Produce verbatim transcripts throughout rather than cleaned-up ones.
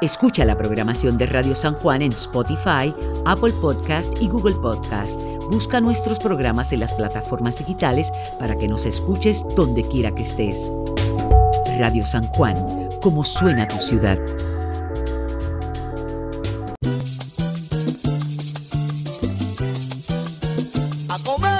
Escucha la programación de Radio San Juan en Spotify, Apple Podcast y Google Podcast. Busca nuestros programas en las plataformas digitales para que nos escuches donde quiera que estés. Radio San Juan, como suena tu ciudad. ¡A comer!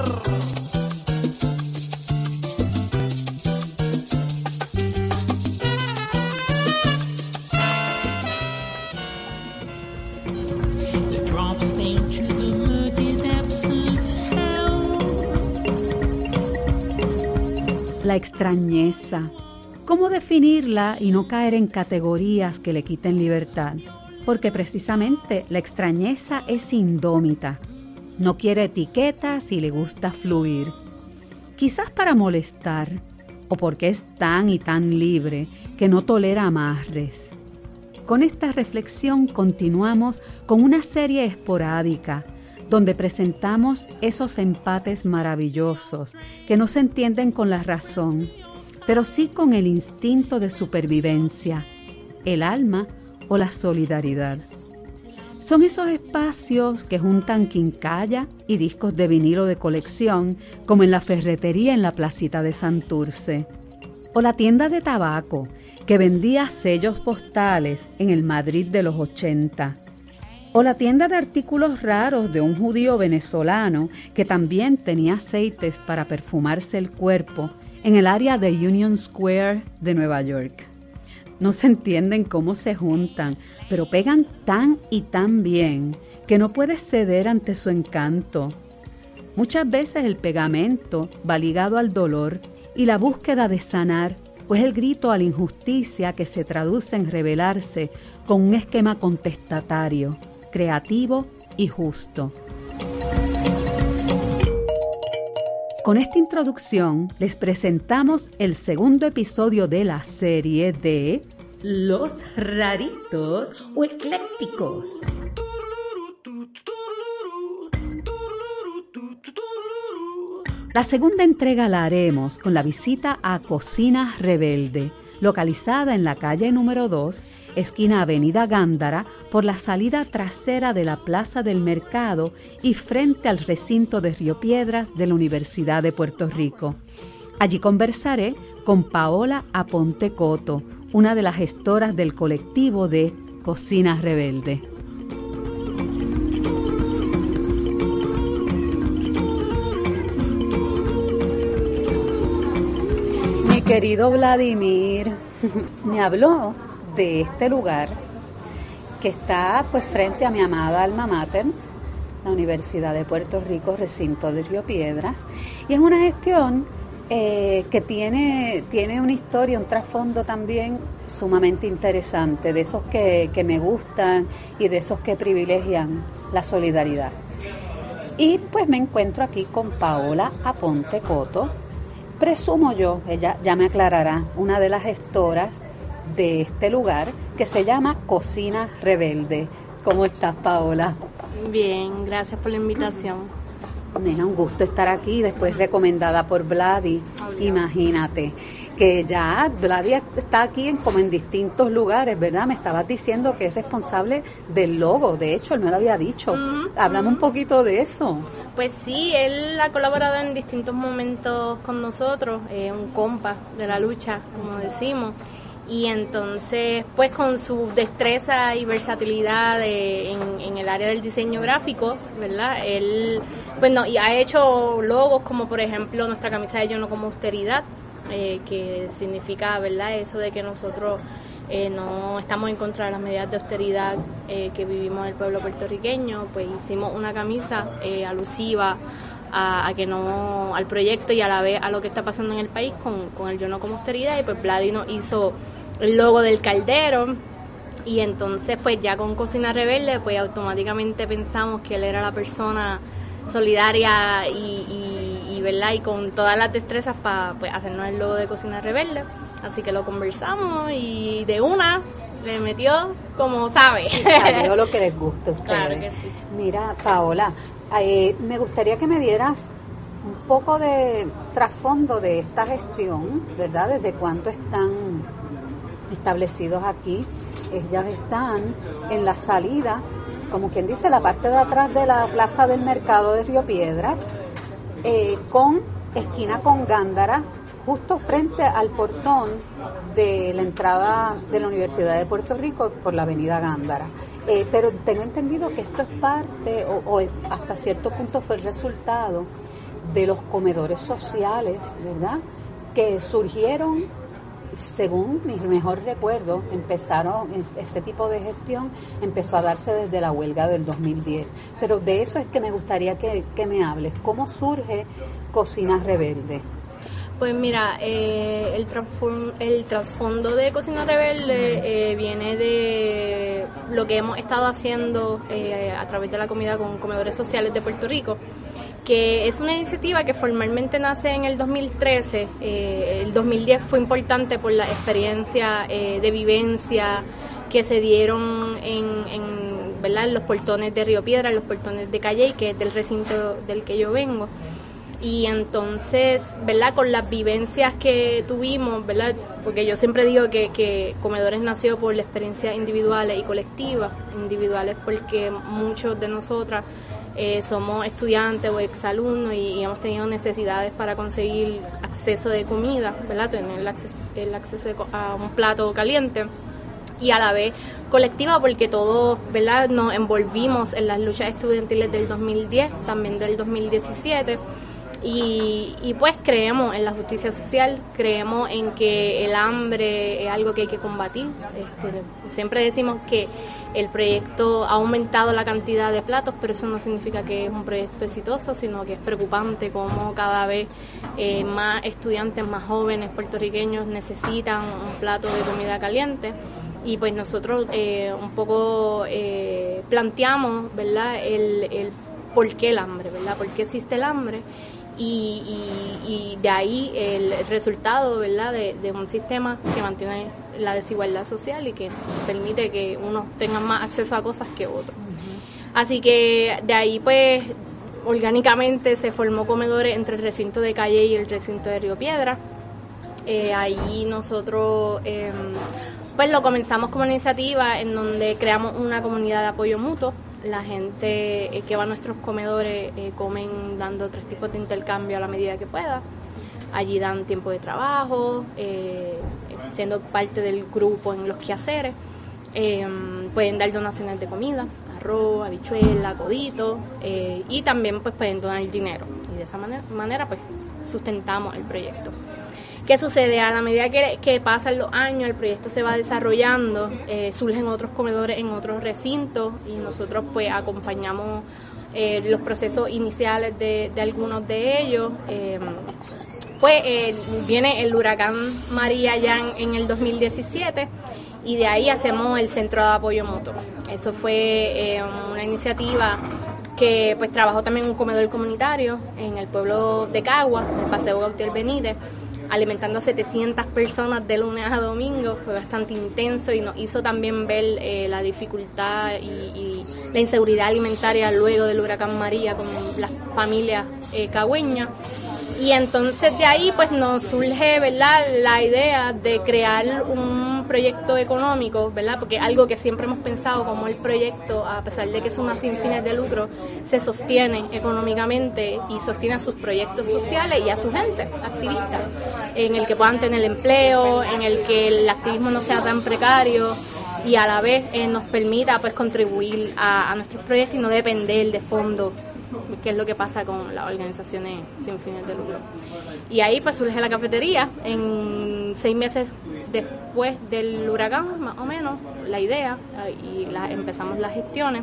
La extrañeza. ¿Cómo definirla y no caer en categorías que le quiten libertad? Porque precisamente la extrañeza es indómita. No quiere etiquetas y le gusta fluir. Quizás para molestar o porque es tan y tan libre que no tolera amarres. Con esta reflexión continuamos con una serie esporádica donde presentamos esos empates maravillosos que no se entienden con la razón, pero sí con el instinto de supervivencia, el alma o la solidaridad. Son esos espacios que juntan quincalla y discos de vinilo de colección, como en la ferretería en la placita de Santurce, o la tienda de tabaco que vendía sellos postales en el Madrid de los ochenta, o la tienda de artículos raros de un judío venezolano que también tenía aceites para perfumarse el cuerpo en el área de Union Square de Nueva York. No se entienden cómo se juntan, pero pegan tan y tan bien que no puedes ceder ante su encanto. Muchas veces el pegamento va ligado al dolor y la búsqueda de sanar, pues el grito a la injusticia que se traduce en rebelarse con un esquema contestatario, creativo y justo. Con esta introducción les presentamos el segundo episodio de la serie de Los Raritos o Eclécticos. La segunda entrega la haremos con la visita a Cocina Rebelde, localizada en la calle número dos, esquina Avenida Gándara, por la salida trasera de la Plaza del Mercado y frente al recinto de Río Piedras de la Universidad de Puerto Rico. Allí conversaré con Paola Aponte Coto, una de las gestoras del colectivo de Cocina Rebelde. Mi querido Vladimir me habló de este lugar que está pues frente a mi amada alma mater, la Universidad de Puerto Rico, recinto de Río Piedras, y es una gestión eh, que tiene, tiene una historia, un trasfondo también sumamente interesante, de esos que, que me gustan y de esos que privilegian la solidaridad. Y pues me encuentro aquí con Paola Aponte Coto, presumo yo, ella ya me aclarará, una de las gestoras de este lugar que se llama Cocina Rebelde. ¿Cómo estás, Paola? Bien, gracias por la invitación. Nena, un gusto estar aquí, después recomendada por Vladi. Obvio. Imagínate que ya Vladi está aquí en, como en distintos lugares, ¿verdad? Me estabas diciendo que es responsable del logo, de hecho, él me lo había dicho. Uh-huh, Háblame uh-huh. un poquito de eso. Pues sí, él ha colaborado en distintos momentos con nosotros, eh, un compa de la lucha, como decimos. Y entonces, pues con su destreza y versatilidad de, en, en el área del diseño gráfico, ¿verdad? Él, pues no, y ha hecho logos como, por ejemplo, nuestra camisa de Yo no como austeridad, eh, que significa, ¿verdad?, eso de que nosotros eh, no estamos en contra de las medidas de austeridad eh, que vivimos en el pueblo puertorriqueño. Pues hicimos una camisa eh, alusiva A, a que no al proyecto y a la vez a lo que está pasando en el país con, con el Yo no como austeridad, y pues Vladi nos hizo el logo del caldero, y entonces pues ya con Cocina Rebelde pues automáticamente pensamos que él era la persona solidaria y, y, y verdad y con todas las destrezas para pues hacernos el logo de Cocina Rebelde, así que lo conversamos y de una le metió como sabe. Y salió lo que les gusta a ustedes. Claro que sí. Mira, Paola, eh, me gustaría que me dieras un poco de trasfondo de esta gestión, ¿verdad? ¿Desde cuándo están establecidos aquí? Ellas están en la salida, como quien dice, la parte de atrás de la plaza del mercado de Río Piedras, eh, con esquina con Gándara, justo frente al portón de la entrada de la Universidad de Puerto Rico por la avenida Gándara. Eh, pero tengo entendido que esto es parte, o, o hasta cierto punto fue el resultado de los comedores sociales, ¿verdad?, que surgieron, según mi mejor recuerdo, empezaron, ese tipo de gestión empezó a darse desde la huelga del dos mil diez. Pero de eso es que me gustaría que, que me hables. ¿Cómo surge Cocina Rebelde? Pues mira, eh, el, transform, el trasfondo de Cocina Rebelde eh, viene de lo que hemos estado haciendo eh, a través de la comida con comedores sociales de Puerto Rico, que es una iniciativa que formalmente nace en el dos mil trece. Eh, el dos mil diez fue importante por la experiencia eh, de vivencia que se dieron en, en, ¿verdad?, en los portones de Río Piedra, en los portones de Calley, que es del recinto del que yo vengo. Y entonces, ¿verdad?, con las vivencias que tuvimos, ¿verdad?, porque yo siempre digo que, que Comedores nació por la experiencia individuales y colectivas. Individuales porque muchos de nosotras eh, somos estudiantes o exalumnos y, y hemos tenido necesidades para conseguir acceso de comida, ¿verdad?, tener el acceso, el acceso a un plato caliente. Y a la vez colectiva porque todos, ¿verdad?, nos envolvimos en las luchas estudiantiles del dos mil diez, también del dos mil diecisiete. Y, y pues creemos en la justicia social, creemos en que el hambre es algo que hay que combatir. Este, siempre decimos que el proyecto ha aumentado la cantidad de platos, pero eso no significa que es un proyecto exitoso, sino que es preocupante cómo cada vez eh, más estudiantes, más jóvenes puertorriqueños necesitan un plato de comida caliente. Y pues nosotros eh, un poco eh, planteamos, ¿verdad?, el, el por qué el hambre, ¿verdad?, por qué existe el hambre. Y, y, y de ahí el resultado, ¿verdad?, de, de un sistema que mantiene la desigualdad social y que permite que unos tengan más acceso a cosas que otros. Uh-huh. Así que de ahí pues orgánicamente se formó Comedores entre el recinto de Calle y el recinto de Río Piedra. Eh, ahí nosotros eh, pues lo comenzamos como una iniciativa en donde creamos una comunidad de apoyo mutuo. La gente eh, que va a nuestros comedores eh, comen dando tres tipos de intercambio a la medida que pueda. Allí dan tiempo de trabajo, eh, siendo parte del grupo en los quehaceres. Eh, pueden dar donaciones de comida, arroz, habichuela, codito, eh, y también pues pueden donar dinero. Y de esa manera, manera pues sustentamos el proyecto. ¿Qué sucede? A la medida que, que pasan los años, el proyecto se va desarrollando, eh, surgen otros comedores en otros recintos y nosotros pues acompañamos eh, los procesos iniciales de, de algunos de ellos. Eh, pues eh, viene el huracán María ya en, en el dos mil diecisiete y de ahí hacemos el Centro de Apoyo Mutuo. Eso fue eh, una iniciativa que pues trabajó también en un comedor comunitario en el pueblo de Cagua, en el Paseo Gautier Benítez, alimentando a setecientas personas de lunes a domingo. Fue bastante intenso y nos hizo también ver eh, la dificultad y, y la inseguridad alimentaria luego del huracán María con las familias eh, cagüeñas. Y entonces de ahí pues nos surge, ¿verdad?, la idea de crear un proyecto económico, ¿verdad?, porque algo que siempre hemos pensado como el proyecto, a pesar de que es una sin fines de lucro, se sostiene económicamente y sostiene a sus proyectos sociales y a su gente, activistas, en el que puedan tener empleo, en el que el activismo no sea tan precario y a la vez eh, nos permita pues contribuir a, a nuestros proyectos y no depender de fondos, que es lo que pasa con las organizaciones sin fines de lucro. Y ahí pues surge la cafetería, en seis meses después del huracán, más o menos, la idea, y la, empezamos las gestiones.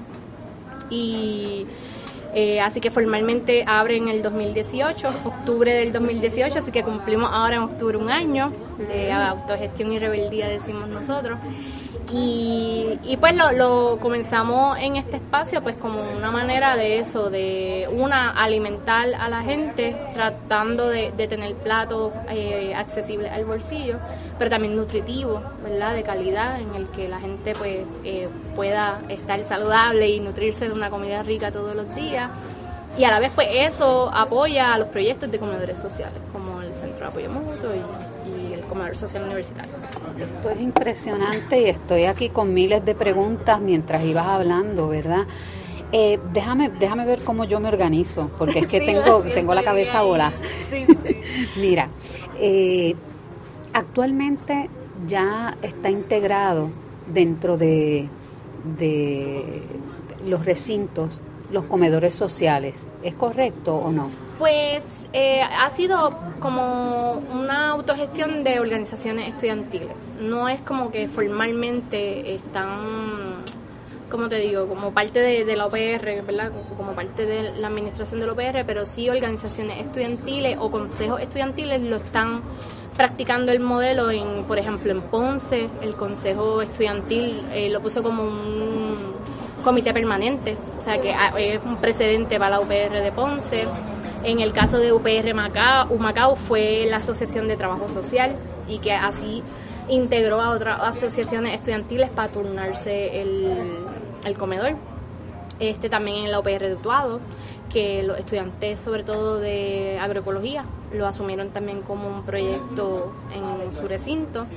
Y eh, así que formalmente abre en el dos mil dieciocho, octubre del dos mil dieciocho, así que cumplimos ahora en octubre un año de autogestión y rebeldía, decimos nosotros. Y, y pues lo, lo comenzamos en este espacio pues como una manera de eso, de una, alimentar a la gente tratando de, de tener platos eh, accesibles al bolsillo, pero también nutritivos, ¿verdad?, de calidad, en el que la gente pues eh, pueda estar saludable y nutrirse de una comida rica todos los días. Y a la vez pues eso apoya a los proyectos de comedores sociales como el Centro de Apoyo Mutuo y, y el comedor social universitario. Esto es impresionante y estoy aquí con miles de preguntas mientras ibas hablando, ¿verdad? Eh, déjame déjame ver cómo yo me organizo, porque es que sí, tengo tengo la cabeza volada. Sí, sí. Mira, eh, actualmente ya está integrado dentro de, de los recintos los comedores sociales, ¿es correcto o no? Pues eh, ha sido como una autogestión de organizaciones estudiantiles, no es como que formalmente están, como te digo, como parte de, de la U P R, ¿verdad? Como parte de la administración de la U P R, pero sí organizaciones estudiantiles o consejos estudiantiles lo están practicando el modelo, en, por ejemplo, en Ponce, el consejo estudiantil eh, lo puso como un comité permanente, o sea que es un precedente para la U P R de Ponce. En el caso de U P R Macao, Humacao fue la Asociación de Trabajo Social y que así integró a otras asociaciones estudiantiles para turnarse el, el comedor. Este también en la U P R de Utuado, que los estudiantes sobre todo de agroecología lo asumieron también como un proyecto en su recinto.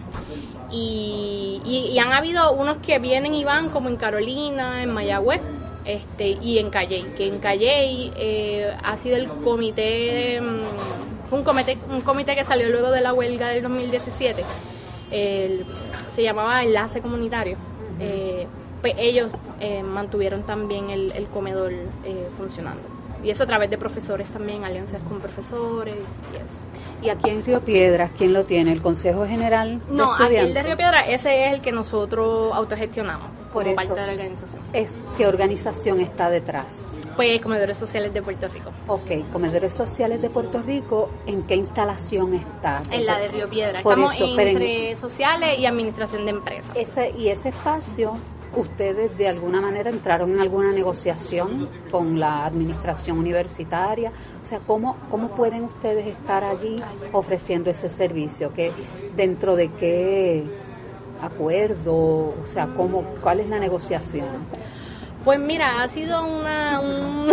Y, y, y han habido unos que vienen y van, como en Carolina, en Mayagüez, este, y en Calley, que en Calley eh, ha sido el comité, fue un comité, un comité que salió luego de la huelga del dos mil diecisiete, el, se llamaba Enlace Comunitario. Eh, pues ellos eh, mantuvieron también el, el comedor eh, funcionando. Y eso a través de profesores también, alianzas con profesores y eso. ¿Y aquí en Río Piedras quién lo tiene? ¿El Consejo General de No, Estudiantes? aquí el de Río Piedras, ese es el que nosotros autogestionamos Por como eso, parte de la organización. Es, ¿qué organización está detrás? Pues Comedores Sociales de Puerto Rico. Ok, Comedores Sociales de Puerto Rico, ¿en qué instalación está? En la de Río Piedras. Por Estamos eso, entre en, sociales y administración de empresas. Ese, y ese espacio, ¿ustedes de alguna manera entraron en alguna negociación con la administración universitaria? O sea, ¿cómo, cómo pueden ustedes estar allí ofreciendo ese servicio? ¿Qué, ¿Dentro de qué acuerdo? O sea, ¿cómo, ¿cuál es la negociación? Pues mira, ha sido una un,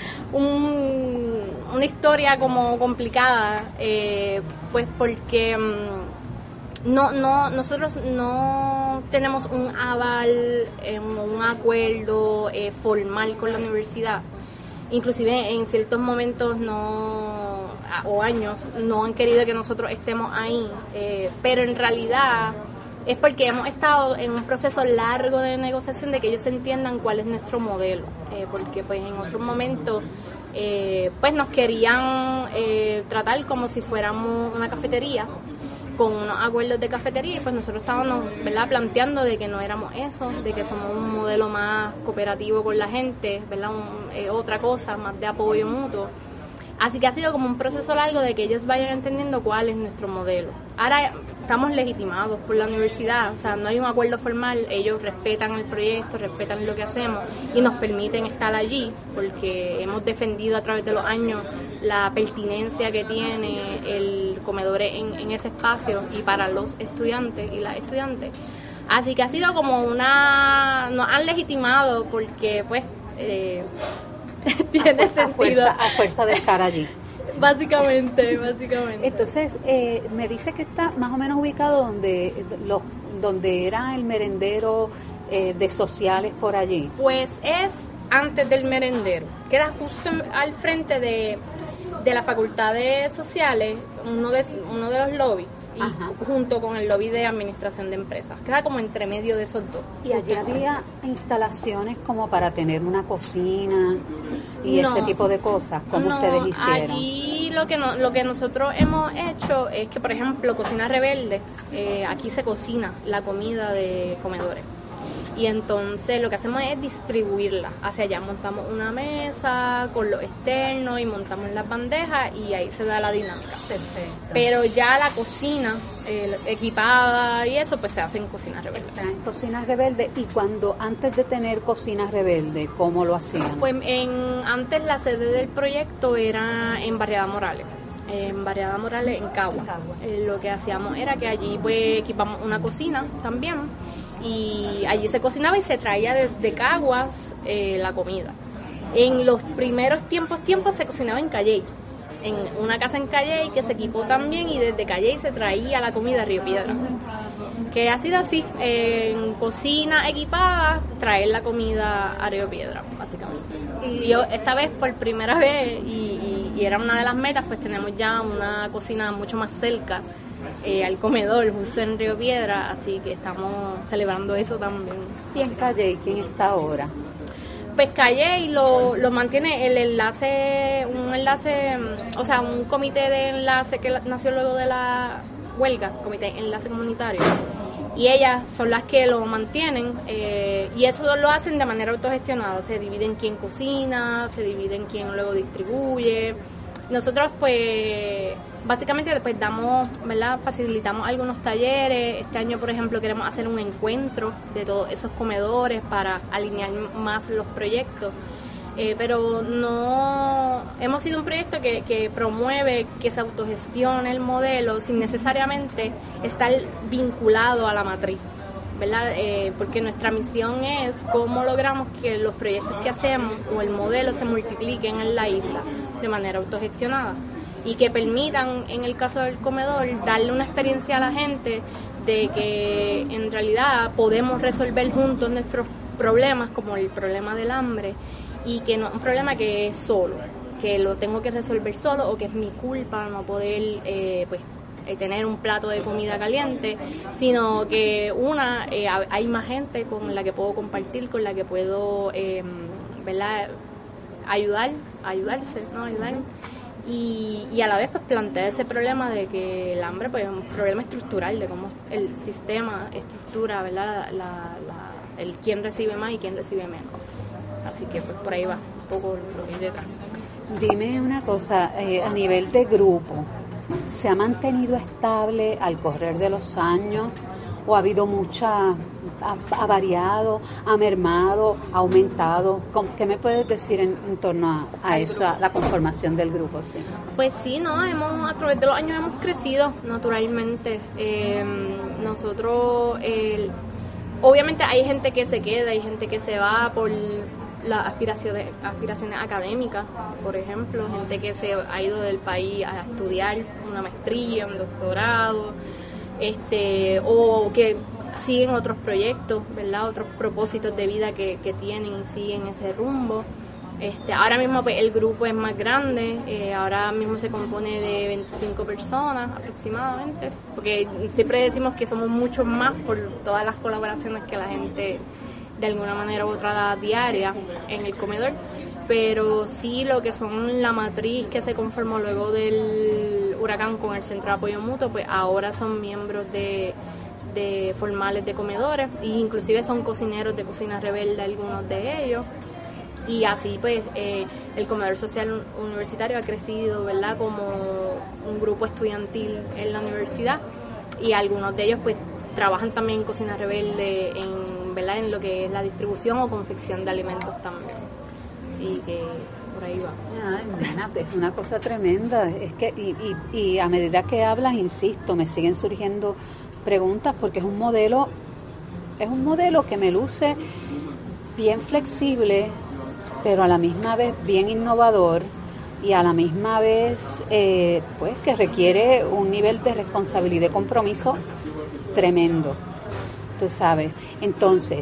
un, una historia como complicada, eh, pues porque um, no no nosotros no tenemos un aval, eh, un acuerdo eh, formal con la universidad. Inclusive en ciertos momentos no o años no han querido que nosotros estemos ahí, eh, pero en realidad es porque hemos estado en un proceso largo de negociación de que ellos entiendan cuál es nuestro modelo, eh, porque pues en otros momentos eh, pues nos querían eh, tratar como si fuéramos una cafetería con unos acuerdos de cafetería y pues nosotros estábamos, ¿verdad?, planteando de que no éramos eso, de que somos un modelo más cooperativo con la gente, ¿verdad?, un, eh, otra cosa, más de apoyo mutuo. Así que ha sido como un proceso largo de que ellos vayan entendiendo cuál es nuestro modelo. Ahora estamos legitimados por la universidad, o sea, no hay un acuerdo formal, ellos respetan el proyecto, respetan lo que hacemos y nos permiten estar allí porque hemos defendido a través de los años la pertinencia que tiene el comedor en, en ese espacio y para los estudiantes y las estudiantes. Así que ha sido como una... nos han legitimado porque pues... Eh, tiene a, sentido. A fuerza, a fuerza de estar allí. Básicamente, básicamente. Entonces, eh, me dice que está más o menos ubicado donde, los, donde era el merendero eh, de sociales por allí. Pues es antes del merendero. Queda justo al frente de, de la Facultad de Sociales, uno de, uno de los lobbies. Y Ajá. junto con el lobby de administración de empresas. Queda como entre medio de esos dos. ¿Y allí había instalaciones como para tener una cocina y no, ese tipo de cosas? ¿Cómo no, ustedes hicieron? Allí lo que, no, lo que nosotros hemos hecho es que, por ejemplo, Cocina Rebelde, eh, aquí se cocina la comida de comedores. Y entonces lo que hacemos es distribuirla hacia allá. Montamos una mesa con los externos y montamos las bandejas y ahí se da la dinámica. Perfecto. Pero ya la cocina eh, equipada y eso pues se hace en Cocina Rebelde. Está en Cocina Rebelde. Y cuando antes de tener Cocina Rebelde, ¿cómo lo hacían? Pues en, antes la sede del proyecto era en Barriada Morales. En Barriada Morales, en Cagua. Eh, lo que hacíamos era que allí pues equipamos una cocina también. Y allí se cocinaba y se traía desde Caguas eh, la comida. En los primeros tiempos, tiempos se cocinaba en Calley. en una casa en Calley que se equipó también y desde Calley se traía la comida a Río Piedra. Que ha sido así, en cocina equipada, traer la comida a Río Piedra, básicamente. Y yo esta vez, por primera vez, y, y, y era una de las metas, pues tenemos ya una cocina mucho más cerca eh, al comedor, justo en Río Piedra, así que estamos celebrando eso también. ¿Y en Calley quién está ahora? Pues Calley lo, lo mantiene el enlace, un enlace, o sea, un comité de enlace que nació luego de la huelga, comité de enlace comunitario. Y ellas son las que lo mantienen eh, y eso lo hacen de manera autogestionada, se dividen quién cocina, se dividen quién luego distribuye. Nosotros pues básicamente pues damos, ¿verdad? Facilitamos algunos talleres. Este año por ejemplo queremos hacer un encuentro de todos esos comedores para alinear más los proyectos. Eh, pero no hemos sido un proyecto que, que promueve que se autogestione el modelo sin necesariamente estar vinculado a la matriz, ¿verdad? Eh, porque nuestra misión es cómo logramos que los proyectos que hacemos o el modelo se multipliquen en la isla de manera autogestionada y que permitan, en el caso del comedor, darle una experiencia a la gente de que en realidad podemos resolver juntos nuestros problemas, como el problema del hambre, y que no es un problema que es solo, que lo tengo que resolver solo o que es mi culpa no poder eh, pues eh, tener un plato de comida caliente, sino que una, eh, hay más gente con la que puedo compartir, con la que puedo eh, ¿verdad? ayudar, ayudarse, ¿no? ayudar y, y a la vez pues plantea ese problema de que el hambre pues es un problema estructural de cómo el sistema estructura, ¿verdad? La, la, la, el quién recibe más y quién recibe menos. Así que pues por ahí va un poco lo que hay detrás. Dime una cosa, eh, a nivel de grupo, ¿se ha mantenido estable al correr de los años o ha habido mucha, ha, ha variado, ha mermado, ha aumentado? ¿Qué me puedes decir en, en torno a, a esa, la conformación del grupo? Sí. Pues sí, no, hemos a través de los años hemos crecido naturalmente. Eh, nosotros, eh, obviamente hay gente que se queda, hay gente que se va por las aspiraciones, aspiraciones académicas, por ejemplo, gente que se ha ido del país a estudiar una maestría, un doctorado, este, o que siguen otros proyectos, ¿verdad? Otros propósitos de vida que, que tienen y siguen ese rumbo. Este, ahora mismo pues, el grupo es más grande, eh, ahora mismo se compone de veinticinco personas aproximadamente, porque siempre decimos que somos muchos más por todas las colaboraciones que la gente de alguna manera u otra da diaria en el comedor, pero sí lo que son la matriz que se conformó luego del huracán con el Centro de Apoyo Mutuo, pues ahora son miembros de, de formales de comedores e inclusive son cocineros de Cocina Rebelde algunos de ellos. Y así pues eh, el comedor social universitario ha crecido, ¿verdad? Como un grupo estudiantil en la universidad y algunos de ellos pues trabajan también en Cocina Rebelde en, ¿verdad? En lo que es la distribución o confección de alimentos también. Así que por ahí va. Ay, nena, es una cosa tremenda. Es que y, y, y a medida que hablas, insisto, me siguen surgiendo preguntas porque es un modelo, es un modelo que me luce bien flexible, pero a la misma vez bien innovador y a la misma vez eh, pues que requiere un nivel de responsabilidad y compromiso tremendo, tú sabes. Entonces,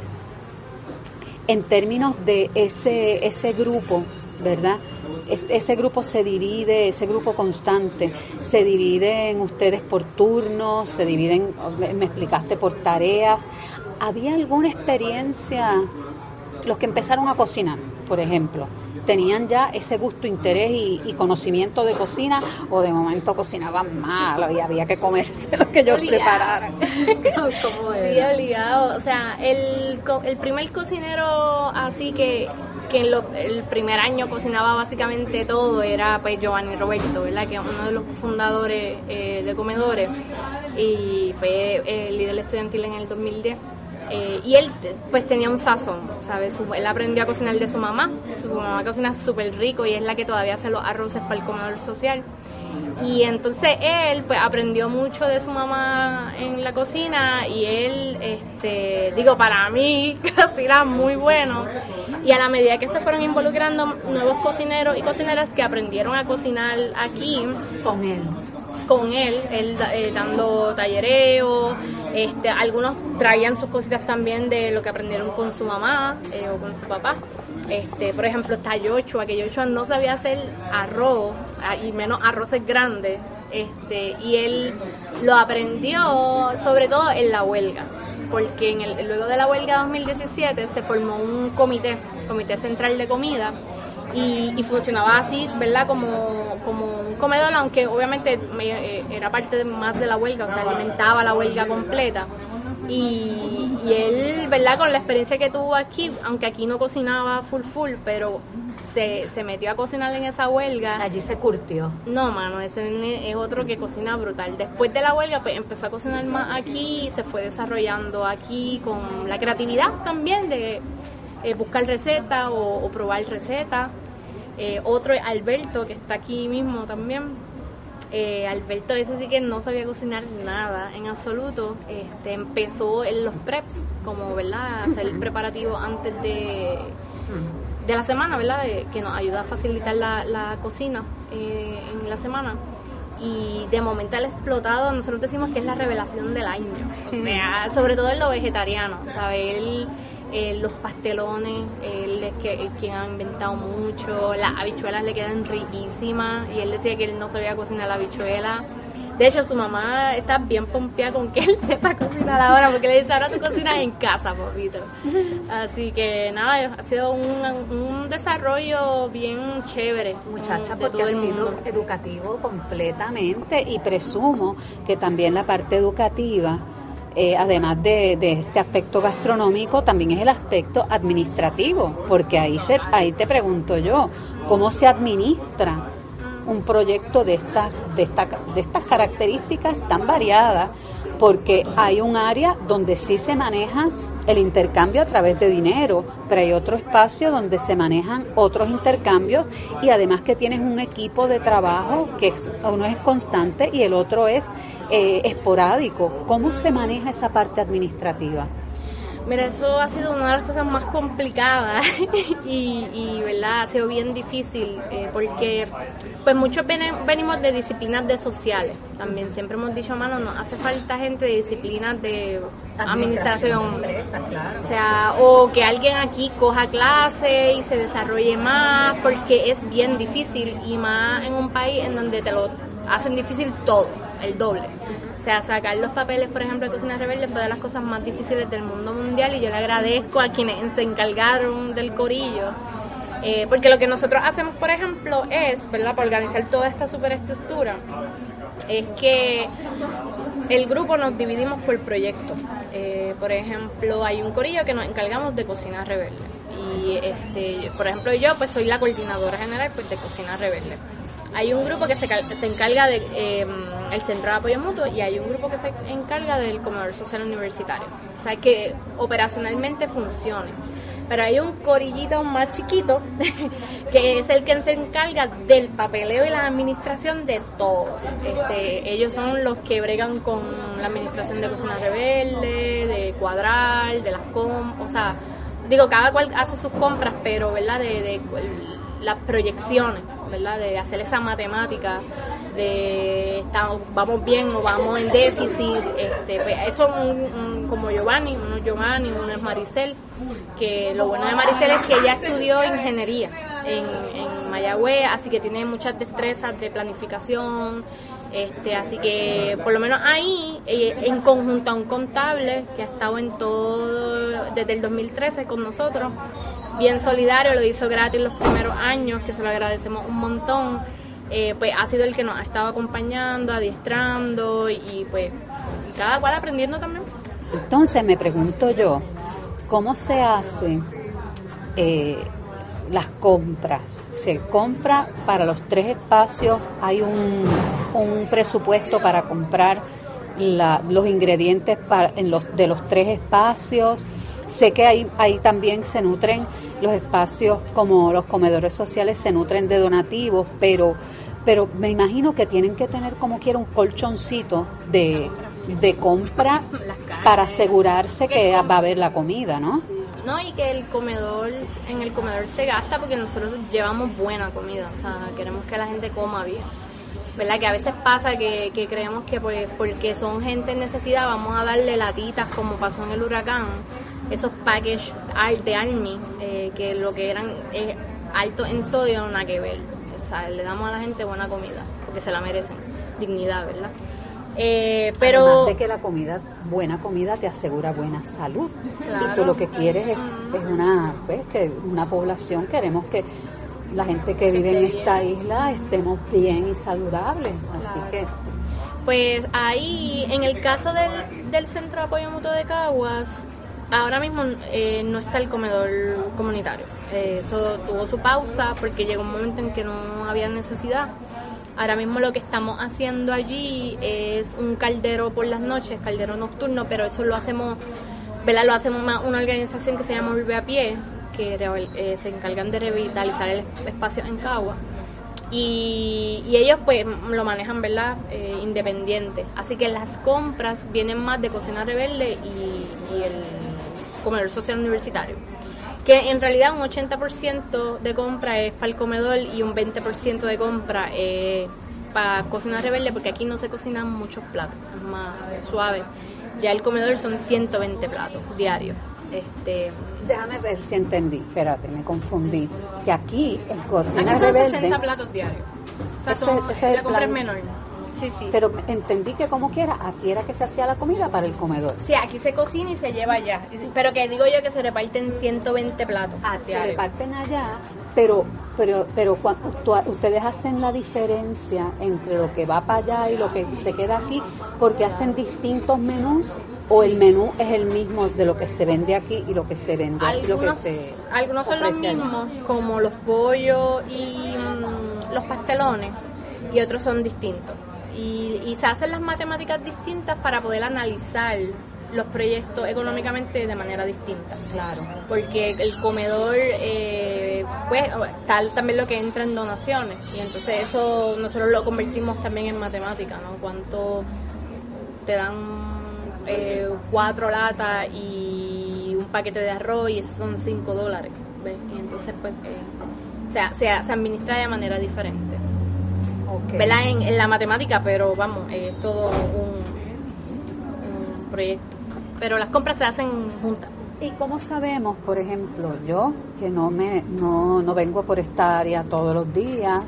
en términos de ese ese grupo, ¿verdad? Ese grupo se divide, ese grupo constante, se dividen ustedes por turnos, se dividen, me explicaste, por tareas. ¿Había alguna experiencia? Los que empezaron a cocinar, por ejemplo, ¿tenían ya ese gusto, interés y, y conocimiento de cocina o de momento cocinaban mal y había que comerse lo que ellos prepararan? ¿Cómo sí, obligado. O sea, el, el primer cocinero así que, que en lo, el primer año cocinaba básicamente todo era pues Giovanni Roberto, ¿verdad? Que es uno de los fundadores eh, de Comedores y fue eh, líder estudiantil en el dos mil diez. Eh, y él pues tenía un sazón, ¿sabes? Su, él aprendió a cocinar de su mamá, su mamá cocina súper rico y es la que todavía hace los arroces para el comedor social. Y entonces él pues aprendió mucho de su mamá en la cocina y él, este, digo, para mí cocina muy bueno. Y a la medida que se fueron involucrando nuevos cocineros y cocineras que aprendieron a cocinar aquí con él, con él, él eh, dando tallereo, este, algunos traían sus cositas también de lo que aprendieron con su mamá eh, o con su papá. Este, por ejemplo, está Yoshua, que Yoshua no sabía hacer arroz, y menos arroces grandes, este, y él lo aprendió sobre todo en la huelga, porque en el, luego de la huelga dos mil diecisiete se formó un comité, comité central de comida, y, y funcionaba así, ¿verdad? Como, como un comedor, aunque obviamente me, era parte de, más de la huelga, o sea, alimentaba la huelga completa. Y, y él, ¿verdad? Con la experiencia que tuvo aquí, aunque aquí no cocinaba full full, pero se, se metió a cocinar en esa huelga. Allí se curtió. No, mano, ese es otro que cocina brutal. Después de la huelga, pues empezó a cocinar más aquí y se fue desarrollando aquí con la creatividad también de eh, buscar recetas o, o probar recetas. Eh, otro es Alberto, que está aquí mismo también. Eh, Alberto ese sí que no sabía cocinar nada en absoluto. Este, empezó en los preps, como, ¿verdad? Hacer el preparativo antes de, de la semana, ¿verdad? De, que nos ayuda a facilitar la, la cocina eh, en la semana. Y de momento él ha explotado, nosotros decimos que es la revelación del año. O sea, sobre todo en lo vegetariano, ¿sabes? Él, eh, los pastelones, él es que, el quien ha inventado mucho, las habichuelas le quedan riquísimas y él decía que él no sabía cocinar la habichuela. De hecho, su mamá está bien pompeada con que él sepa cocinar ahora, porque le dice, ahora tú cocinas en casa, papito. Así que nada, ha sido un, un desarrollo bien chévere. Muchacha, de porque todo ha el sido mundo. educativo completamente, y presumo que también la parte educativa, Eh, además de, de este aspecto gastronómico, también es el aspecto administrativo, porque ahí se, ahí te pregunto yo, ¿cómo se administra un proyecto de estas de esta, de estas características tan variadas? Porque hay un área donde sí se maneja el intercambio a través de dinero, pero hay otro espacio donde se manejan otros intercambios, y además que tienes un equipo de trabajo que es, uno es constante y el otro es eh, esporádico. ¿Cómo se maneja esa parte administrativa? Mira, eso ha sido una de las cosas más complicadas y, y ¿verdad? Ha sido bien difícil eh, porque pues muchos ven, venimos de disciplinas de sociales. También siempre hemos dicho, mano, nos hace falta gente de disciplinas de administración. Empresa, claro. O sea, o que alguien aquí coja clase y se desarrolle más, porque es bien difícil, y más en un país en donde te lo hacen difícil todo, el doble. O sea, sacar los papeles, por ejemplo, de Cocina Rebelde fue de las cosas más difíciles del mundo mundial, y yo le agradezco a quienes se encargaron del corillo, eh, porque lo que nosotros hacemos, por ejemplo, es, ¿verdad?, para organizar toda esta superestructura, es que el grupo nos dividimos por proyectos. Eh, por ejemplo, hay un corillo que nos encargamos de Cocina Rebelde, y este, por ejemplo, yo pues soy la coordinadora general pues de Cocina Rebelde. Hay un grupo que se, se encarga de eh, el Centro de Apoyo Mutuo, y hay un grupo que se encarga del Comedor Social Universitario. O sea, que operacionalmente funcione. Pero hay un corillito más chiquito que es el que se encarga del papeleo y la administración de todo. Este, ellos son los que bregan con la administración de Cocina Rebelde, de Cuadral, de las com... O sea, digo, cada cual hace sus compras, pero, ¿verdad?, de, de, de las proyecciones, ¿verdad?, de hacer esa matemática de estamos, vamos bien o vamos en déficit. Este, pues eso un, un, como Giovanni, uno es Giovanni, uno es Maricel, que lo bueno de Maricel es que ella estudió ingeniería en, en Mayagüez, así que tiene muchas destrezas de planificación. Este, así que por lo menos ahí, eh, en conjunto a un contable que ha estado en todo desde el dos mil trece con nosotros, bien solidario, lo hizo gratis los primeros años, que se lo agradecemos un montón. Eh, pues ha sido el que nos ha estado acompañando, adiestrando, y pues cada cual aprendiendo también. Entonces me pregunto yo, ¿cómo se hacen eh, las compras? Se compra para los tres espacios, hay un, un presupuesto para comprar la, los ingredientes para, en los, de los tres espacios. Sé que ahí, ahí también se nutren los espacios, como los comedores sociales se nutren de donativos, pero pero me imagino que tienen que tener como quiera un colchoncito de, de compra para asegurarse que va a haber la comida, ¿no? Sí. No, y que el comedor, en el comedor se gasta porque nosotros llevamos buena comida, o sea, queremos que la gente coma bien, ¿verdad? Que a veces pasa que, que creemos que pues, porque son gente en necesidad vamos a darle latitas como pasó en el huracán, esos packages de Army, eh, que lo que eran eh, altos en sodio, nada que ver, o sea, le damos a la gente buena comida, porque se la merecen, dignidad, ¿verdad? Eh, pero además de que la comida, buena comida te asegura buena salud. Claro. Y tú lo que quieres es, es una, pues, que una población, queremos que la gente que vive en esta isla estemos bien y saludables, así claro. que pues ahí en el caso del, del Centro de Apoyo Mutuo de Caguas, ahora mismo eh, no está el comedor comunitario, eh, eso tuvo su pausa porque llegó un momento en que no había necesidad. Ahora mismo lo que estamos haciendo allí es un caldero por las noches, caldero nocturno, pero eso lo hacemos, ¿verdad? Lo hacemos más una organización que se llama Vive a Pie, que eh, se encargan de revitalizar el espacio en Cagua. Y, y ellos pues lo manejan, ¿verdad? Eh, independiente. Así que las compras vienen más de Cocina Rebelde y, y el comedor social universitario. Que en realidad un ochenta por ciento de compra es para el comedor y un veinte por ciento de compra es para Cocina Rebelde, porque aquí no se cocinan muchos platos, es más suave. Ya el comedor son ciento veinte platos diarios. Este, Déjame ver si entendí, espérate, me confundí. Que aquí en Cocina aquí son Rebelde... sesenta platos diarios. O sea, ese, son, ese la compra plan, es menor. Sí, sí. Pero entendí que como quiera, aquí era que se hacía la comida para el comedor. Sí, aquí se cocina y se lleva allá. Pero que digo yo que se reparten ciento veinte platos. Ah, se reparten allá, pero pero pero cuando ustedes hacen la diferencia entre lo que va para allá y lo que se queda aquí, porque hacen distintos menús, o el menú es el mismo de lo que se vende aquí y lo que se vende aquí, lo que se algunos son los mismos, allá, como los pollos y mmm, los pastelones, y otros son distintos. Y, y se hacen las matemáticas distintas para poder analizar los proyectos económicamente de manera distinta. Claro. Porque el comedor, eh, pues, tal también lo que entra en donaciones. Y entonces eso nosotros lo convertimos también en matemática, ¿no? Cuánto te dan eh, cuatro latas y un paquete de arroz y esos son cinco dólares. ¿Ves? Y entonces, pues, eh, se, se, se administra de manera diferente. Okay. ¿Verdad? En, en la matemática, pero vamos, es todo un, un proyecto. Pero las compras se hacen juntas. ¿Y cómo sabemos, por ejemplo, yo que no me no, no vengo por esta área todos los días,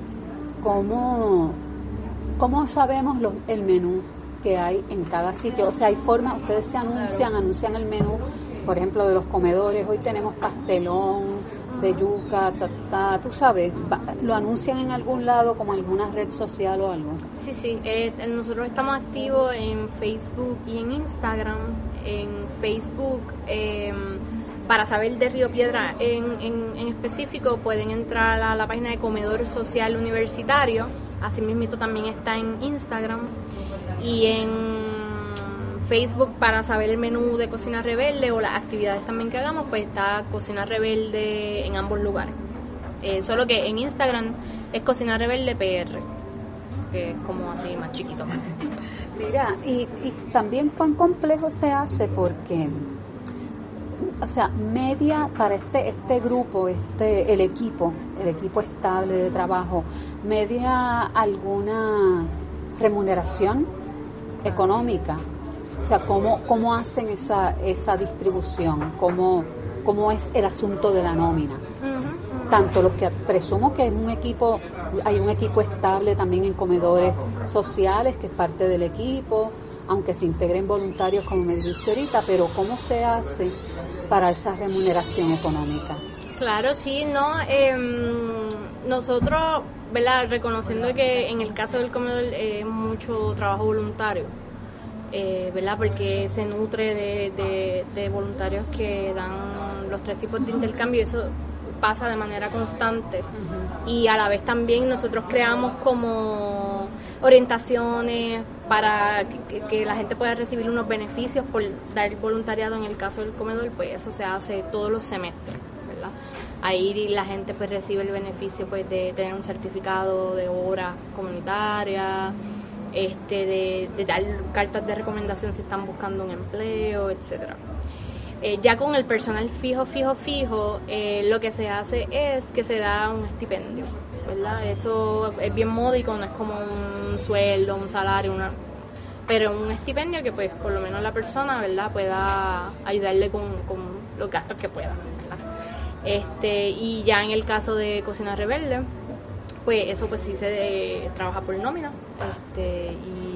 cómo, cómo sabemos lo, el menú que hay en cada sitio? O sea, hay forma, ustedes se anuncian, claro. anuncian el menú, por ejemplo, de los comedores. Hoy tenemos pastelón de yuca, ta, ta, ta, tú sabes, ¿lo anuncian en algún lado, como alguna red social o algo? Sí, sí, eh, nosotros estamos activos en Facebook y en Instagram. En Facebook, eh, para saber de Río Piedra en, en, en específico, pueden entrar a la página de Comedor Social Universitario, asimismo también está en Instagram, y en Facebook, para saber el menú de Cocina Rebelde o las actividades también que hagamos, pues está Cocina Rebelde en ambos lugares. Eh, solo que en Instagram es Cocina Rebelde P R, que es como así más chiquito, más chiquito. Mira, y, y también cuán complejo se hace, porque, o sea, media para este este grupo, este el equipo, el equipo estable de trabajo, media alguna remuneración económica. O sea, ¿cómo, cómo hacen esa esa distribución? ¿Cómo, cómo es el asunto de la nómina? Uh-huh, uh-huh. Tanto los que, presumo que es un equipo, hay un equipo estable también en comedores sociales, que es parte del equipo, aunque se integren voluntarios, como me dijiste ahorita, pero ¿cómo se hace para esa remuneración económica? Claro, sí, no, eh, nosotros, ¿verdad? Reconociendo que en el caso del comedor es eh, mucho trabajo voluntario. Eh, ¿verdad? Porque se nutre de, de, de voluntarios que dan los tres tipos de intercambio, y eso pasa de manera constante. Uh-huh. Y a la vez también nosotros creamos como orientaciones para que, que la gente pueda recibir unos beneficios por dar voluntariado. En el caso del comedor, pues eso se hace todos los semestres, ¿verdad? Ahí la gente pues recibe el beneficio pues de tener un certificado de obra comunitaria, este de, de dar cartas de recomendación si están buscando un empleo, etcétera. Eh, ya con el personal fijo, fijo, fijo, eh, lo que se hace es que se da un estipendio, ¿verdad? Eso es bien módico, no es como un sueldo, un salario, una, pero un estipendio que pues por lo menos la persona, ¿verdad?, pueda ayudarle con, con los gastos que pueda, ¿verdad? Este, y ya en el caso de Cocina Rebelde, pues eso pues sí se eh, trabaja por nómina, este,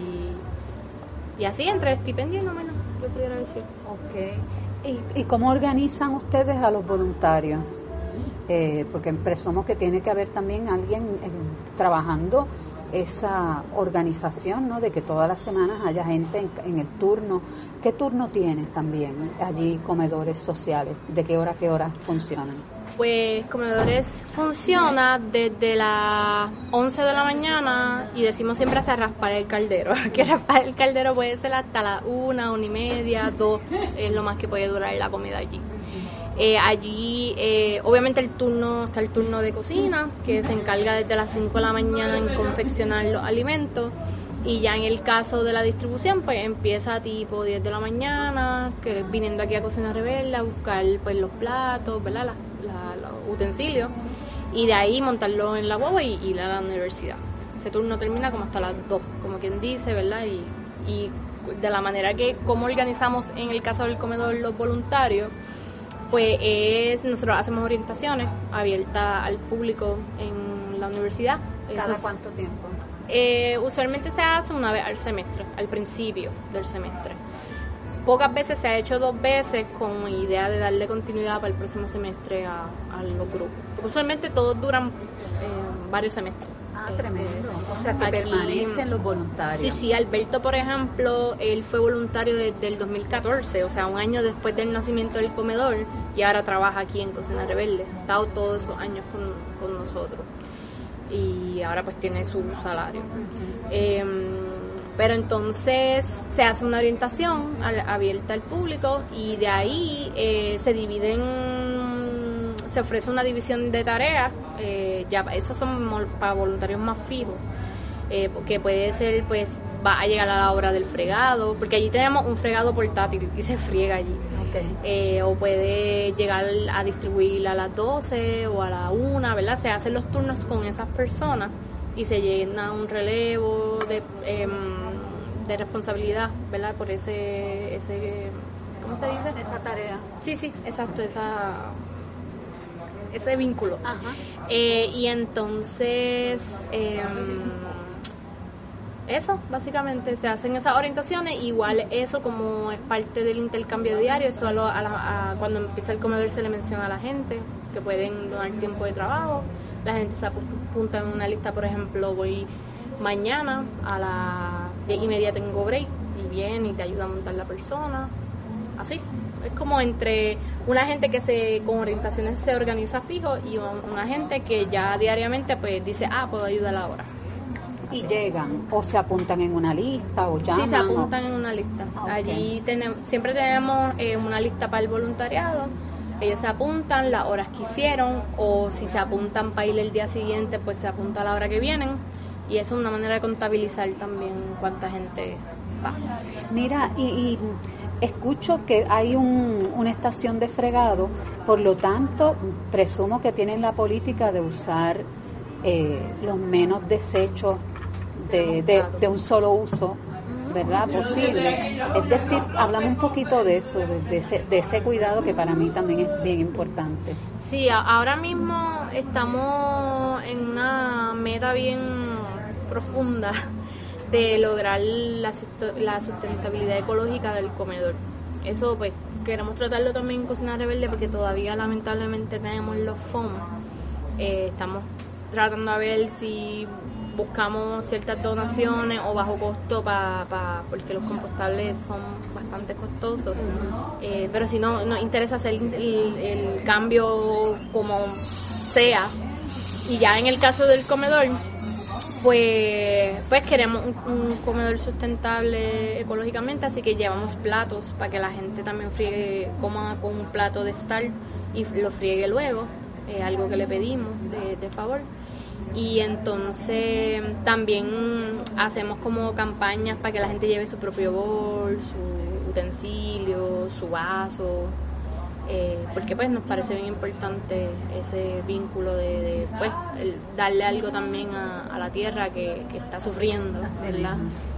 y, y así entre estipendio y nómina, yo pudiera decir. Okay. ¿Y, ¿Y cómo organizan ustedes a los voluntarios? Eh, porque presumo que tiene que haber también alguien eh, trabajando esa organización, ¿no? De que todas las semanas haya gente en, en el turno. ¿Qué turno tienes también allí, comedores sociales? ¿De qué hora a qué hora funcionan? Pues Comedores funciona desde las once de la mañana y decimos siempre hasta raspar el caldero, que raspar el caldero puede ser hasta las una, una y media, dos, es lo más que puede durar la comida allí. Eh, allí, eh, obviamente el turno, está el turno de cocina, que se encarga desde las cinco de la mañana en confeccionar los alimentos, y ya en el caso de la distribución, pues empieza tipo diez de la mañana, que viniendo aquí a Cocina Rebelde a buscar pues los platos, ¿verdad? La, la, los utensilios, y de ahí montarlo en la guagua y ir a la universidad. Ese turno termina como hasta las dos, como quien dice, ¿verdad? Y, y de la manera que, como organizamos en el caso del comedor los voluntarios, pues es, nosotros hacemos orientaciones abiertas al público en la universidad. ¿Cada Eso, cuánto tiempo? Eh, usualmente se hace una vez al semestre, al principio del semestre. Pocas veces se ha hecho dos veces con idea de darle continuidad para el próximo semestre a, a los grupos. Porque usualmente todos duran eh, varios semestres. Ah, este, tremendo. O sea, que aquí permanecen los voluntarios. Sí, sí, Alberto, por ejemplo, él fue voluntario desde el dos mil catorce, o sea, un año después del nacimiento del comedor, y ahora trabaja aquí en Cocina Rebelde. Ha estado todos esos años con, con nosotros. Y ahora pues tiene su salario. Uh-huh. Eh, pero entonces se hace una orientación al, abierta al público, y de ahí eh, se dividen, se ofrece una división de tareas, eh, ya esos son para voluntarios más fijos, eh, que puede ser pues va a llegar a la hora del fregado, porque allí tenemos un fregado portátil y se friega allí. Okay. Eh, o puede llegar a distribuir a las doce o a la una, ¿verdad? Se hacen los turnos con esas personas y se llena un relevo de, eh, de responsabilidad, ¿verdad? Por ese, ese, ¿cómo se dice? Esa tarea. Sí, sí, exacto, esa, ese vínculo. Ajá. Eh, y entonces... Eh, eso, básicamente, se hacen esas orientaciones, igual eso como es parte del intercambio diario, eso a lo, a la, a, cuando empieza el comedor se le menciona a la gente que pueden donar tiempo de trabajo, la gente se apunta en una lista, por ejemplo, voy mañana a las diez y media tengo break, y viene y te ayuda a montar la persona, así, es como entre una gente que se con orientaciones se organiza fijo y una gente que ya diariamente pues dice, ah, puedo ayudar ahora. Y llegan, o se apuntan en una lista, o llaman. Sí, se apuntan o... en una lista. Okay. Allí tenemos, siempre tenemos eh, una lista para el voluntariado. Ellos se apuntan las horas que hicieron, o si se apuntan para ir el día siguiente, pues se apunta a la hora que vienen. Y eso es una manera de contabilizar también cuánta gente va. Mira, y, y escucho que hay un, una estación de fregado, por lo tanto, presumo que tienen la política de usar eh, los menos desechos De, de, de un solo uso, ¿verdad? Posible. Es decir, hablamos un poquito de eso, de, de, ese, de ese cuidado que para mí también es bien importante. Sí, ahora mismo estamos en una meta bien profunda de lograr la, la sustentabilidad ecológica del comedor. Eso pues queremos tratarlo también en Cocina Rebelde, porque todavía lamentablemente tenemos los fondos. Eh, estamos tratando a ver si buscamos ciertas donaciones o bajo costo pa, pa, porque los compostables son bastante costosos. Uh-huh. eh, pero si no nos interesa hacer el, el cambio como sea, y ya en el caso del comedor pues pues queremos un, un comedor sustentable ecológicamente, así que llevamos platos para que la gente también friegue, coma con un plato de Star y lo friegue luego. eh, algo que le pedimos de, de favor. Y entonces también hacemos como campañas para que la gente lleve su propio bol, su utensilio, su vaso, eh, porque pues nos parece bien importante ese vínculo de, de pues el darle algo también a, a la tierra que, que está sufriendo, ¿verdad?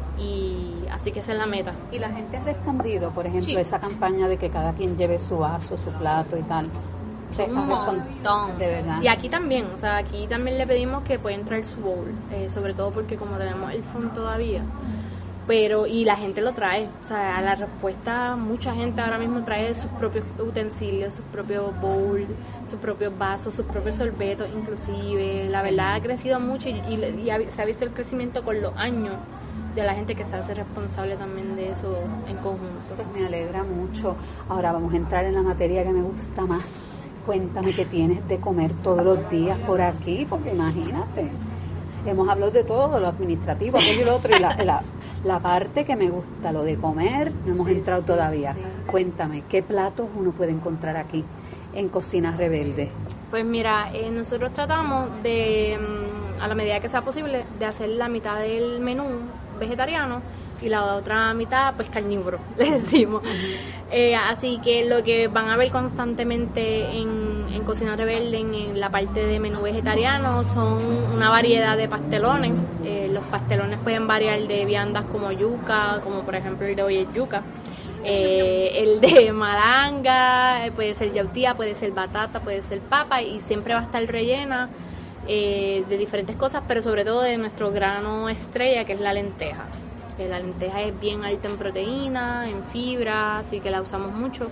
Y así que esa es la meta. ¿Y la gente ha respondido, por ejemplo, Sí. esa campaña de que cada quien lleve su vaso, su plato y tal? Se Un ha respondido, montón. de verdad. Y aquí también, o sea, aquí también le pedimos que pueden traer su bowl, eh, sobre todo porque como tenemos el phone todavía, pero y la gente lo trae, o sea, a la respuesta mucha gente ahora mismo trae sus propios utensilios, sus propios bowls, sus propios vasos, sus propios sorbetos inclusive. La verdad ha crecido mucho y, y, y ha- se ha visto el crecimiento con los años de la gente que se hace responsable también de eso en conjunto. Pues me alegra mucho. Ahora vamos a entrar en la materia que me gusta más. Cuéntame qué tienes de comer todos los días por aquí, porque imagínate, hemos hablado de todo, lo administrativo, aquello y lo otro, y la, la, la parte que me gusta, lo de comer, no hemos Sí, entrado sí, todavía. sí. Cuéntame, ¿qué platos uno puede encontrar aquí en Cocina Rebelde? Pues mira, eh, nosotros tratamos de, mm, a la medida que sea posible, de hacer la mitad del menú vegetariano y la otra mitad pues carnívoro, le decimos. Eh, así que lo que van a ver constantemente en, en Cocina Rebelde, en, en la parte de menú vegetariano, son una variedad de pastelones. Eh, los pastelones pueden variar de viandas como yuca, como por ejemplo el de hoy es yuca. Eh, el de malanga, eh, puede ser yautía, puede ser batata, puede ser papa y siempre va a estar rellena eh, de diferentes cosas, pero sobre todo de nuestro grano estrella que es la lenteja. Eh, la lenteja es bien alta en proteína, en fibra, así que la usamos mucho.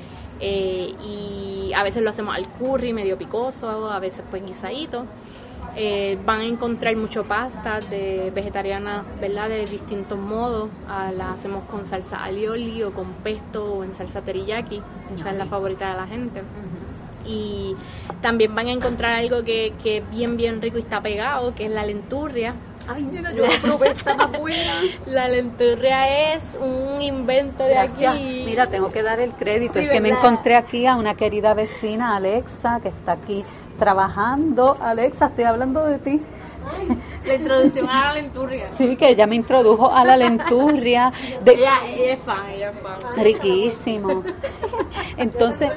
Eh, y a veces lo hacemos al curry, medio picoso, a veces pues guisadito. Eh, van a encontrar mucho pastas de vegetarianas, ¿verdad? De distintos modos. Ah, las hacemos con salsa alioli o con pesto o en salsa teriyaki. Esa es la favorita de la gente. Y también van a encontrar algo que, que es bien, bien rico y está pegado, que es la lenturria. Ay, mira, yo lo probé, está más buena. La lenturria es un invento de Gracias. aquí. Mira, tengo que dar el crédito. Sí, es que me ¿verdad? encontré aquí a una querida vecina, Alexa, que está aquí trabajando. Alexa, estoy hablando de ti. La introducción a la lenturria. Sí, que ella me introdujo a la lenturria. De... Ella, ella es fan, ella es fan. Riquísimo. Entonces,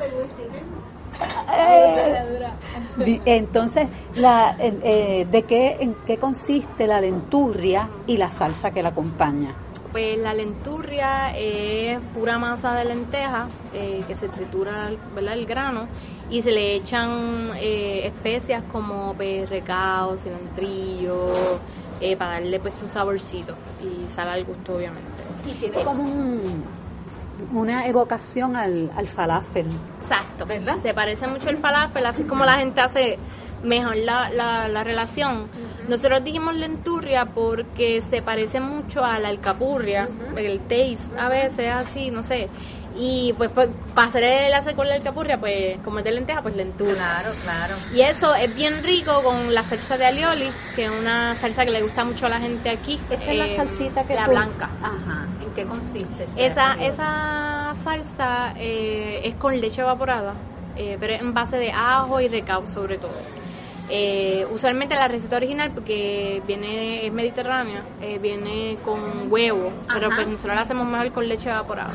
eh, di- entonces la, eh, eh, ¿de qué, en qué consiste la lenturria y la salsa que la acompaña? Pues la lenturria es pura masa de lenteja eh, que se tritura, ¿verdad? El grano y se le echan eh, especias como pues, recao, cilantrillo, eh, para darle pues su saborcito y sal al gusto obviamente. Y tiene como un, una evocación al, al falafel. Exacto, ¿Verdad? se parece mucho al falafel, así como la gente hace mejor la, la, la relación. Nosotros dijimos lenturria porque se parece mucho a la alcapurria, el taste a veces así, no sé. Y pues, pues para hacer el enlace con la alcapurria, pues como es de lenteja, pues lenturria. Claro, claro. Y eso es bien rico con la salsa de alioli, que es una salsa que le gusta mucho a la gente aquí. Esa es la eh, salsita que la tú- blanca. Ajá. ¿En qué consiste? Esa, esa salsa eh, es con leche evaporada, eh, pero es en base de ajo y recao sobre todo. Eh, usualmente la receta original, porque viene es mediterránea, eh, viene con huevo, pero Ajá. pues nosotros la hacemos mejor con leche evaporada.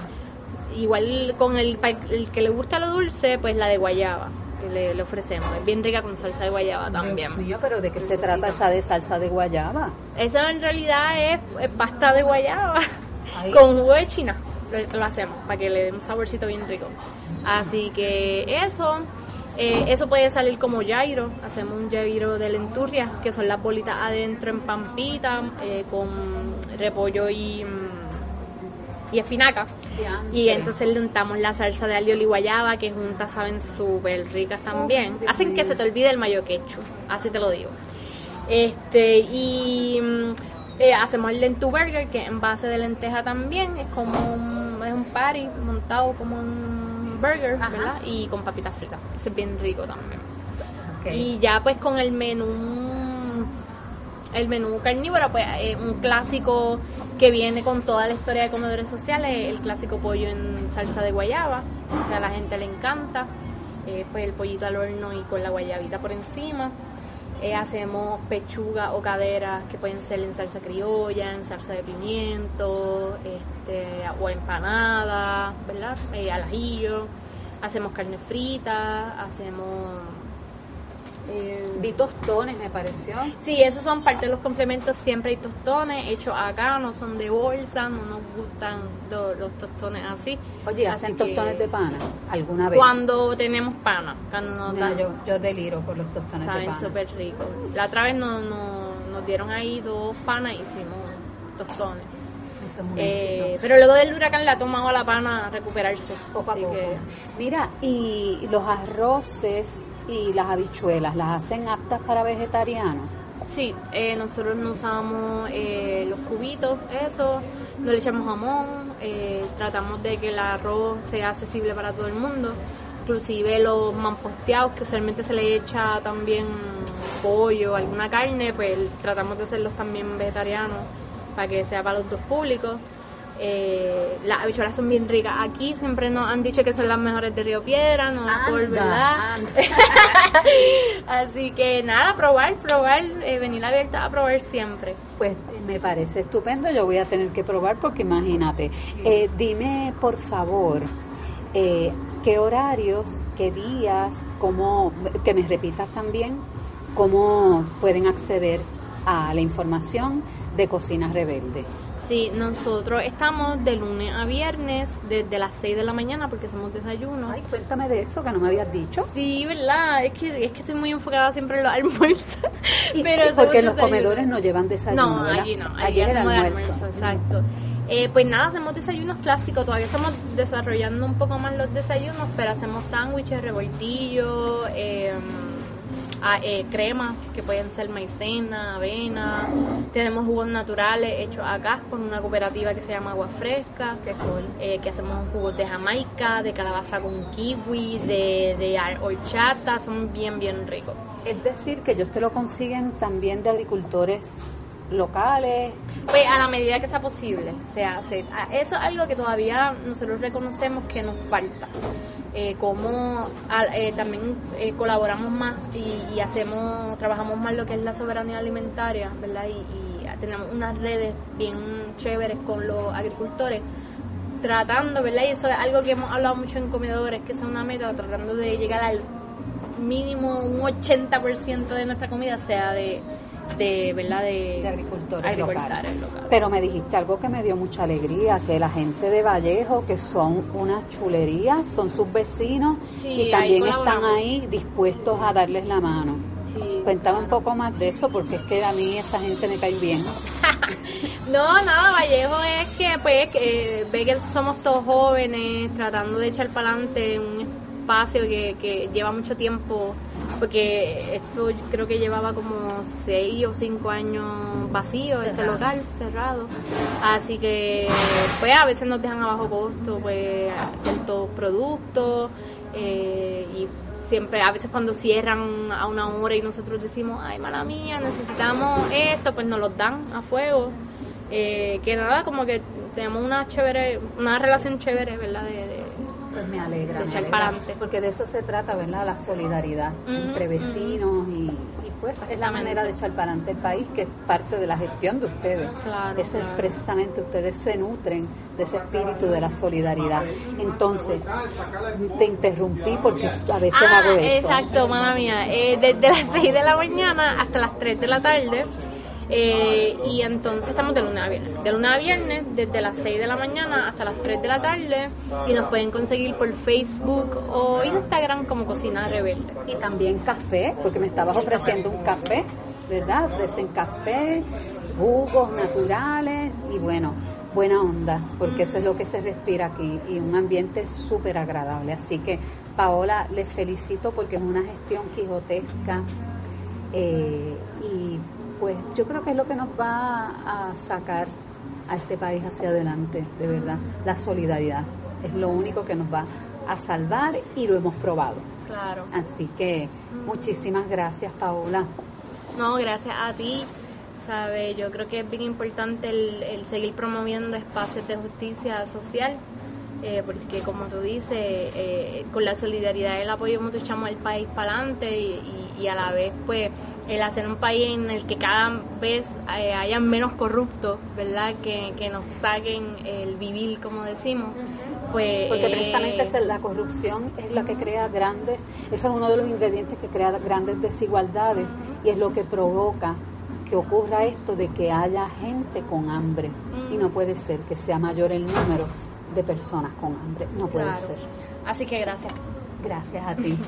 Igual con el, pa- el que le gusta lo dulce, pues la de guayaba, que le, le ofrecemos. Es bien rica con salsa de guayaba también. Dios mío, pero ¿de qué se trata esa de salsa de guayaba? Eso en realidad es, es pasta de guayaba Ay. con jugo de china. Lo, lo hacemos para que le dé un saborcito bien rico. Así que eso, eh, eso puede salir como gyro. Hacemos un gyro de lenturria, que son las bolitas adentro en pampita, eh, con repollo y, mm, y espinaca. Y entonces le untamos la salsa de alioli y guayaba, que juntas saben súper ricas también. Dios Hacen mío. que se te olvide el mayo ketchup, así te lo digo. Este, y mm, eh, hacemos el lentu burger, que en base de lenteja también, es como un, es un patty montado como un burger, Ajá. ¿verdad? Y con papitas fritas, ese es bien rico también. Ok. Y ya pues con el menú, el menú carnívoro, pues eh, un clásico que viene con toda la historia de comedores sociales, el clásico pollo en salsa de guayaba, o sea, a la gente le encanta. eh, pues el pollito al horno y con la guayabita por encima. Eh, hacemos pechuga o caderas que pueden ser en salsa criolla, en salsa de pimiento, este, o empanada, ¿verdad? Eh, al ajillo. Hacemos carne frita, hacemos... Eh, Vi tostones, me pareció. Sí, esos son parte de los complementos. Siempre hay tostones hechos acá, no son de bolsa, no nos gustan lo, los tostones así. Oye, así ¿hacen que, tostones de pana alguna vez? Cuando tenemos pana, cuando nos no, dan, yo, yo deliro por los tostones de pana. saben súper ricos. La otra vez no, no, nos dieron ahí dos panas y hicimos tostones. Eso es un eh, pero luego del huracán le ha tomado a la pana recuperarse. Poco a así poco. Que... Mira, y los arroces y las habichuelas, ¿las hacen aptas para vegetarianos? Sí, eh, nosotros no usamos eh, los cubitos, eso, no le echamos jamón, eh, tratamos de que el arroz sea accesible para todo el mundo, inclusive los mamposteados, que usualmente se le echa también pollo, alguna carne, pues tratamos de hacerlos también vegetarianos para que sea para los dos públicos. Eh, las habichuelas son bien ricas. Aquí siempre nos han dicho que son las mejores de Río Piedra, no es por verdad. Así que nada, probar, probar, eh, venir abierta a probar siempre. Pues me parece estupendo, yo voy a tener que probar porque imagínate. Sí. Eh, dime por favor, eh, qué horarios, qué días, cómo, que me repitas también, cómo pueden acceder a la información de Cocina Rebelde. Sí, nosotros estamos de lunes a viernes desde las seis de la mañana porque hacemos desayuno. Ay, cuéntame de eso que no me habías dicho. Sí, ¿verdad? Es que, es que estoy muy enfocada siempre en los almuerzos. Y, pero y porque los comedores no llevan desayuno, No, ¿verdad? allí no, allí, allí hacemos el almuerzo, almuerzo exacto. Eh, pues nada, hacemos desayunos clásicos, todavía estamos desarrollando un poco más los desayunos, pero hacemos sándwiches, revoltillos, eh, a, eh, cremas que pueden ser maicena, avena, tenemos jugos naturales hechos acá por una cooperativa que se llama Agua Fresca, que, cool. eh, que hacemos jugos de jamaica, de calabaza con kiwi, de, de horchata, son bien bien ricos. Es decir, que ellos te lo consiguen también de agricultores locales. Pues a la medida que sea posible se hace. Eso es algo que todavía nosotros reconocemos que nos falta. Eh, como eh, también eh, colaboramos más y, y hacemos, trabajamos más lo que es la soberanía alimentaria, ¿verdad? Y, y tenemos unas redes bien chéveres con los agricultores, tratando, ¿verdad? Y eso es algo que hemos hablado mucho en comedores, que es una meta, tratando de llegar al mínimo un ochenta por ciento de nuestra comida sea de de verdad de, de agricultores, agricultores locales. locales. Pero me dijiste algo que me dio mucha alegría, que la gente de Vallejo, que son una chulería, son sus vecinos, sí, y también ahí están ahí dispuestos sí. a darles la mano. Sí, Cuéntame claro. un poco más de eso, porque es que a mí esa gente me cae bien. No, nada, Vallejo es que pues que, ve que somos todos jóvenes tratando de echar para adelante un espacio que, que lleva mucho tiempo, porque esto yo creo que llevaba como seis o cinco años vacío, cerrado. Este local cerrado, así que pues a veces nos dejan a bajo costo pues ciertos productos eh, y siempre a veces cuando cierran a una hora y nosotros decimos ay mala mía necesitamos esto, pues nos los dan a fuego, eh, que nada, como que tenemos una chévere, una relación chévere, ¿verdad? De, de Pues me alegra, de me echar alegra, para adelante. Porque de eso se trata, ¿verdad? La solidaridad uh-huh, entre vecinos uh-huh. y, y pues es la manera de echar para adelante el país, que es parte de la gestión de ustedes. Claro, ese claro. Es precisamente, ustedes se nutren de ese espíritu de la solidaridad. Entonces, te interrumpí porque a veces ah, hago eso. Exacto, mala mía. Eh, desde las seis de la mañana hasta las tres de la tarde. Eh, y entonces estamos de lunes a viernes de lunes a viernes desde las seis de la mañana hasta las tres de la tarde y nos pueden conseguir por Facebook o Instagram como Cocina Rebelde. Y también café, porque me estabas ofreciendo un café, ¿verdad? Ofrecen café, jugos naturales y bueno, buena onda, porque mm. eso es lo que se respira aquí y un ambiente súper agradable. Así que Paola, les felicito porque es una gestión quijotesca eh, y pues yo creo que es lo que nos va a sacar a este país hacia adelante, de verdad. La solidaridad es lo único que nos va a salvar y lo hemos probado. Claro. Así que muchísimas gracias, Paola. No, gracias a ti. Sabe, yo creo que es bien importante el, el seguir promoviendo espacios de justicia social eh, porque como tú dices, eh, con la solidaridad y el apoyo mutuo echamos el país para adelante y, y, y a la vez pues el hacer un país en el que cada vez eh, haya menos corruptos, ¿verdad? Que, que nos saquen el vivir, como decimos. Uh-huh. Pues, porque eh, precisamente la corrupción es la que crea grandes, ese es uno de los ingredientes que crea grandes desigualdades, uh-huh. y es lo que provoca que ocurra esto de que haya gente con hambre, uh-huh. y no puede ser que sea mayor el número de personas con hambre, no puede claro. ser. Así que gracias. Gracias a ti.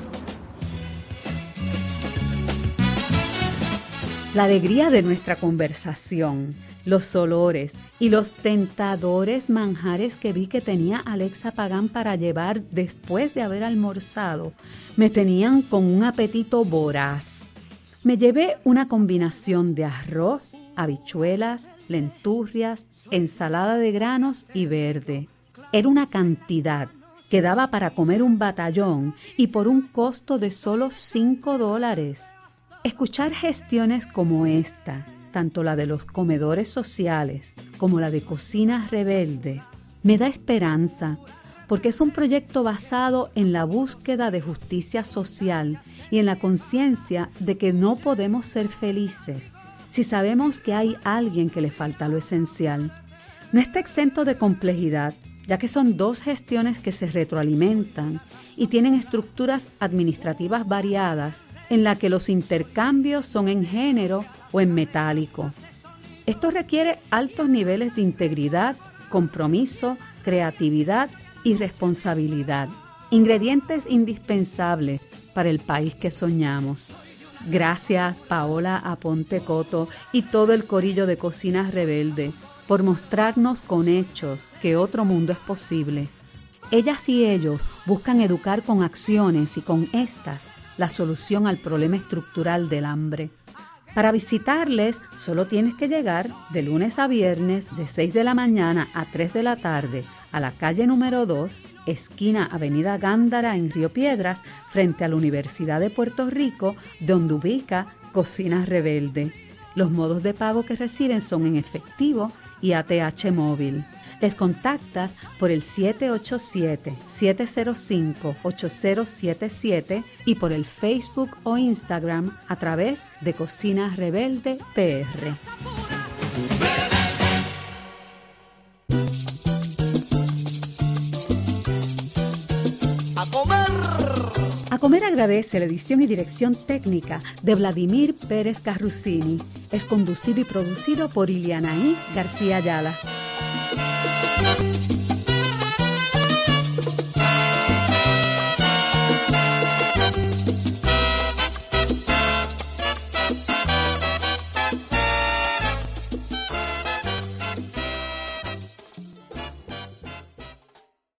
La alegría de nuestra conversación, los olores y los tentadores manjares que vi que tenía Alexa Pagán para llevar después de haber almorzado, me tenían con un apetito voraz. Me llevé una combinación de arroz, habichuelas, lenturrias, ensalada de granos y verde. Era una cantidad que daba para comer un batallón y por un costo de solo cinco dólares. Escuchar gestiones como esta, tanto la de los comedores sociales como la de Cocina Rebelde, me da esperanza, porque es un proyecto basado en la búsqueda de justicia social y en la conciencia de que no podemos ser felices si sabemos que hay alguien que le falta lo esencial. No está exento de complejidad, ya que son dos gestiones que se retroalimentan y tienen estructuras administrativas variadas en la que los intercambios son en género o en metálico. Esto requiere altos niveles de integridad, compromiso, creatividad y responsabilidad, ingredientes indispensables para el país que soñamos. Gracias, Paola Aponte Coto y todo el corillo de Cocina Rebelde, por mostrarnos con hechos que otro mundo es posible. Ellas y ellos buscan educar con acciones y con estas la solución al problema estructural del hambre. Para visitarles, solo tienes que llegar de lunes a viernes de seis de la mañana a tres de la tarde a la calle número dos, esquina Avenida Gándara en Río Piedras, frente a la Universidad de Puerto Rico, donde ubica Cocina Rebelde. Los modos de pago que reciben son en efectivo y A T H móvil. Les contactas por el siete ocho siete, siete cero cinco, ocho cero siete siete y por el Facebook o Instagram a través de Cocina Rebelde P R. ¡A comer! A Comer agradece la edición y dirección técnica de Vladimir Pérez Carrusini. Es conducido y producido por Ilianaí García Ayala.